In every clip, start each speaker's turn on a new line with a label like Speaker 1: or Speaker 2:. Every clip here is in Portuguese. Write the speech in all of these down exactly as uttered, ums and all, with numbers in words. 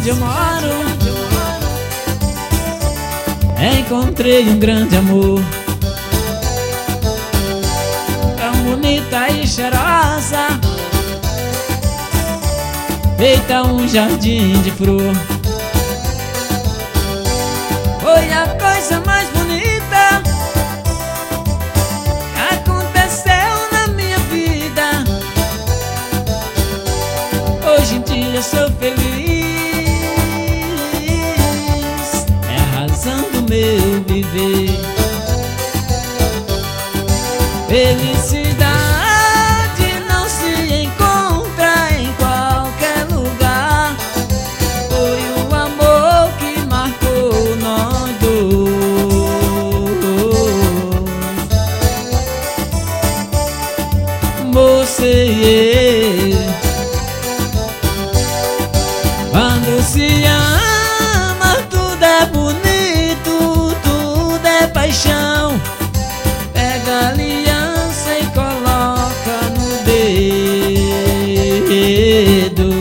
Speaker 1: onde eu moro encontrei um grande amor, tão bonita e cheirosa, feita um jardim de flor. Foi a coisa mais bonita que aconteceu na minha vida. Hoje em dia sou feliz, é a razão do meu viver. Felicidade não se encontra em qualquer lugar. Foi o amor que marcou nós dois, você e eu. Quando se ama, tudo é bonito, tudo é paixão. Pega a aliança e coloca no dedo,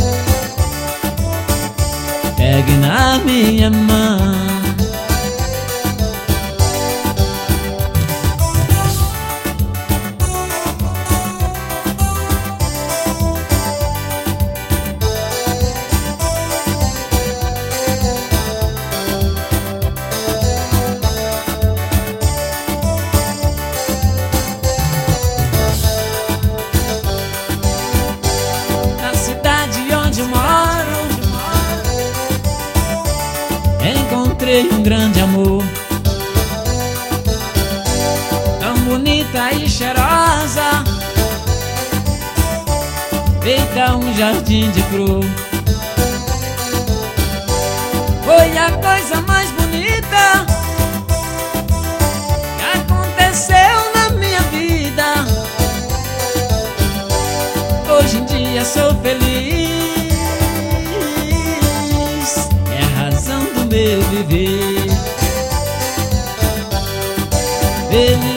Speaker 1: pegue na minha mão. Encontrei um grande amor, tão bonita e cheirosa, feita um jardim de flor. Foi a coisa mais bonita que aconteceu na minha vida. Hoje em dia sou feliz, meu viver. Feliz